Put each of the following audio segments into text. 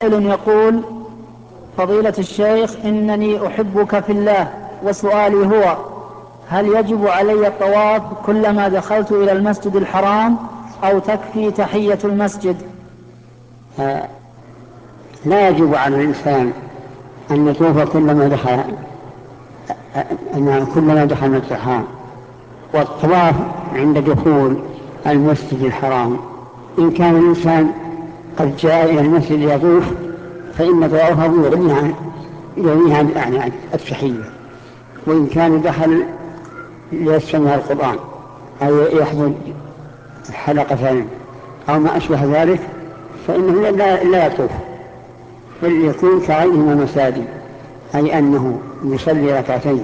يقول: فضيلة الشيخ، إنني أحبك في الله، وسؤالي هو: هل يجب علي الطواف كلما دخلت إلى المسجد الحرام أو تكفي تحية المسجد؟ لا يجب على الإنسان أن يطوف كلما دخل المسجد الحرام. والطواف عند دخول المسجد الحرام، إن كان الإنسان قد جاء إلى المسجد يطوف فإن طوافه يغنيه عن التحية. وإن كان دخل ليستمع القرآن أو يحضر حلقة أو ما أشبه ذلك فإنه لا يطوف، بل يكون كغيره من المساجد، أي أنه يصلي ركعتين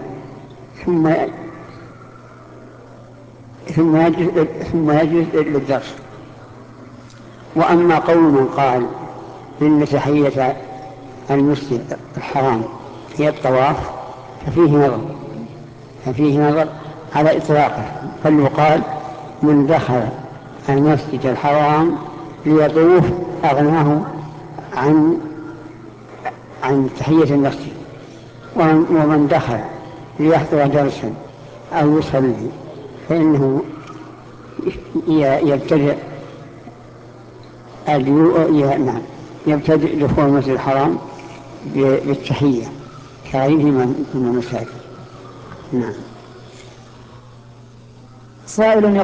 ثم يجلس للدرس. وأما قول من قال إن تحية المسجد الحرام هي الطواف ففيه نظر على إطلاقه، فليقال: من دخل المسجد الحرام ليطوف أغناه عن تحية المسجد. ومن دخل ليحضر درسا أو يصلي فإنه يبتدئ دخول المسجد الحرام بالتحية كغيره من المساجد. نعم. سائل